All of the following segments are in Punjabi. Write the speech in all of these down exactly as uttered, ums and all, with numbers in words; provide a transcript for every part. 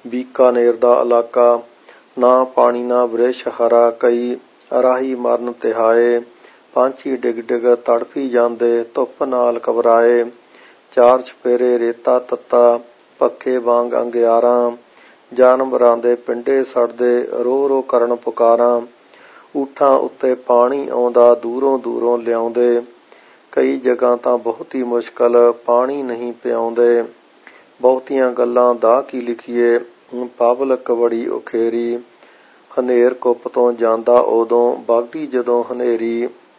बीकानेर दा इलाका, ना पानी ना वृक्ष हरा, कई राही मरन तिहाए, पांछी डिग डिग तड़फी जांदे, धुप नाल घबराए, चार छपेरे रेता तत्ता, पक्के वांग अंगियारां, जानवरां दे पिंडे सड़दे, रो रो करन पुकारां, ऊठां उत्ते पानी आउंदा दूरों दूरों लियाउंदे, कई जगह तां बहुत ही मुश्किल पानी नहीं पिआउंदे, बहुतियां गल्लां दा की लिखीए, पब्लिक बड़ी उखेरी, हनेर कुप तो जांदा उदों, वगदी जदों हनेरी,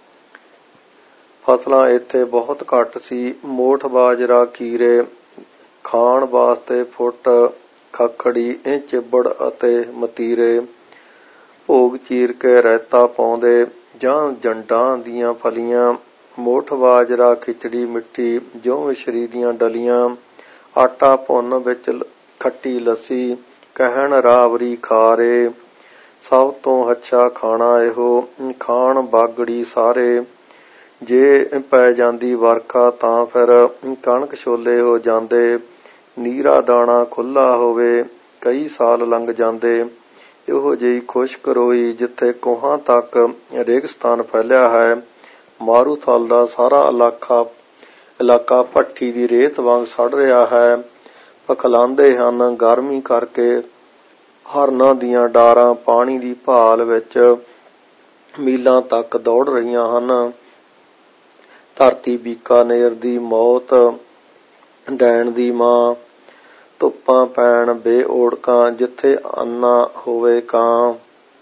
फसलां इत्थे बहुत घट सी, मोठ बाजरा खीरे, खाण वास्ते फुट खखड़ी, चिबड़ अते मतीरे, भोग चीर के रायता पाउंदे, जां जंडां दीयां फलियां, मोठ बाजरा खिचड़ी मिठी, ज्यों मिश्री दीयां डलियां, आटा भुन्न विच खट्टी लस्सी, कहण रावरी खारे, सब तो अच्छा खाना इहो, खाण बागड़ी सारे, जे पै जांदी वरखा तां फिर कणक छोले हो जांदे, नीरा दाणा खुला होवे, कई साल लंघ जांदे, ਇਹੋ ਜਿਹੀ ਖੁਸ਼ਕ ਰੋਈ ਜਿੱਥੇ ਕੋਹਾਂ ਤੱਕ ਰੇਗਿਸਤਾਨ ਫੈਲਿਆ ਹੈ। ਮਾਰੂਥਲ ਦਾ ਸਾਰਾ ਇਲਾਕਾ ਇਲਾਕਾ ਭੱਠੀ ਦੀ ਰੇਤ ਵਾਂਗ ਸੜ ਰਿਹਾ ਹੈ। ਪਖਲਾਂਦੇ ਹਨ ਗਰਮੀ ਕਰਕੇ, ਹਰਨਾਂ ਦੀਆਂ ਡਾਰਾਂ ਪਾਣੀ ਦੀ ਭਾਲ ਵਿੱਚ ਮੀਲਾਂ ਤੱਕ ਦੌੜ ਰਹੀਆਂ ਹਨ। ਧਰਤੀ ਬੀਕਾਨੇਰ ਦੀ ਮੌਤ, ਡੈਣ ਦੀ ਮਾਂ, ਧੁੱਪਾਂ ਪੈਣ ਬੇਓੜਕਾਂ, ਜਿੱਥੇ ਅੰਨਾ ਹੋਵੇ ਕਾਂ,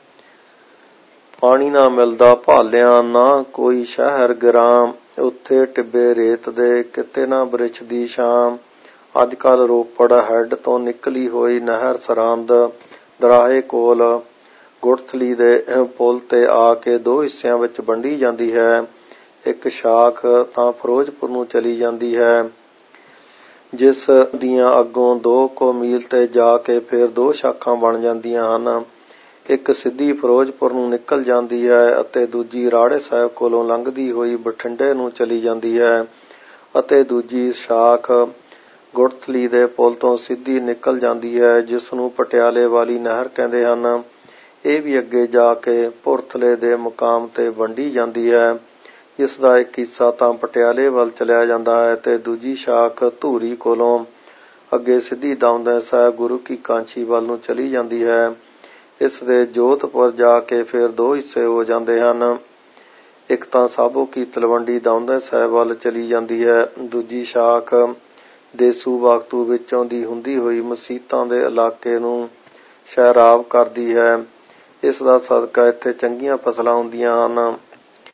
ਪਾਣੀ ਨਾ ਮਿਲਦਾ ਭਾਲਿਆਂ, ਨਾ ਕੋਈ ਸ਼ਹਿਰ ਗਿਰਾਂ, ਉੱਥੇ ਟਿੱਬੇ ਰੇਤ ਦੇ, ਕਿਤੇ ਨਾ ਬ੍ਰਿਛ ਦੀ ਛਾਂ। ਅੱਜ ਕੱਲ ਰੋਪੜ ਹੈੱਡ ਤੋਂ ਨਿਕਲੀ ਹੋਈ ਨਹਿਰ ਸਰਹੰਦ ਦਰਾਹੇ ਕੋਲ ਗੁੜਥਲੀ ਦੇ ਪੁਲ ਤੇ ਆ ਕੇ ਦੋ ਹਿੱਸਿਆਂ ਵਿੱਚ ਵੰਡੀ ਜਾਂਦੀ ਹੈ। ਇੱਕ ਸ਼ਾਖ ਤਾਂ ਫਿਰੋਜ਼ਪੁਰ ਨੂੰ ਚਲੀ ਜਾਂਦੀ ਹੈ, ਜਿਸ ਦੀਆਂ ਅੱਗੋਂ ਦੋ ਕੁ ਮੀਲ ਤੇ ਜਾ ਕੇ ਫਿਰ ਦੋ ਸ਼ਾਖਾਂ ਬਣ ਜਾਂਦੀਆਂ ਹਨ। ਇੱਕ ਸਿੱਧੀ ਫਿਰੋਜ਼ਪੁਰ ਨੂੰ ਨਿਕਲ ਜਾਂਦੀ ਹੈ ਅਤੇ ਦੂਜੀ ਰਾੜੇ ਸਾਹਿਬ ਕੋਲੋਂ ਲੰਘਦੀ ਹੋਈ ਬਠਿੰਡੇ ਨੂੰ ਚਲੀ ਜਾਂਦੀ ਹੈ, ਅਤੇ ਦੂਜੀ ਸ਼ਾਖ ਗੁੜਥਲੀ ਦੇ ਪੁਲ ਤੋਂ ਸਿੱਧੀ ਨਿਕਲ ਜਾਂਦੀ ਹੈ, ਜਿਸ ਨੂੰ ਪਟਿਆਲੇ ਵਾਲੀ ਨਹਿਰ ਕਹਿੰਦੇ ਹਨ। ਇਹ ਵੀ ਅੱਗੇ ਜਾ ਕੇ ਭੁਰਥਲੇ ਦੇ ਮੁਕਾਮ ਤੇ ਵੰਡੀ ਜਾਂਦੀ ਹੈ, ਜਿਸ ਦਾ ਇੱਕ ਹਿੱਸਾ ਤਾਂ ਪਟਿਆਲੇ ਵੱਲ ਚਲਿਆ ਜਾਂਦਾ ਹੈ ਤੇ ਦੂਜੀ ਸ਼ਾਖ ਧੂਰੀ ਕੋਲੋਂ ਅੱਗੇ ਸਿੱਧੀ ਦਮਦਮਾ ਸਾਹਿਬ ਗੁਰੂ ਕੀ ਕਾਂਛੀ ਵੱਲ ਨੂੰ ਚਲੀ ਜਾਂਦੀ ਹੈ। ਇਸ ਦੇ ਜੋਧਪੁਰ ਜਾ ਕੇ ਫਿਰ ਦੋ ਹਿੱਸੇ ਹੋ ਜਾਂਦੇ ਹਨ। ਇੱਕ ਤਾਂ ਸਾਬੋ ਕੀ ਤਲਵੰਡੀ ਦਮਦਮਾ ਸਾਹਿਬ ਵੱਲ ਚਲੀ ਜਾਂਦੀ ਹੈ, ਦੂਜੀ ਸ਼ਾਖ ਦੇਸੂ ਬਖਤੂ ਵਿੱਚੋਂ ਦੀ ਹੁੰਦੀ ਹੋਈ ਮਸੀਤਾਂ ਦੇ ਇਲਾਕੇ ਨੂੰ ਸੈਰਾਬ ਕਰਦੀ ਹੈ। ਇਸ ਦਾ ਸਦਕਾ ਇੱਥੇ ਚੰਗੀਆਂ ਫਸਲਾਂ ਹੁੰਦੀਆਂ ਹਨ।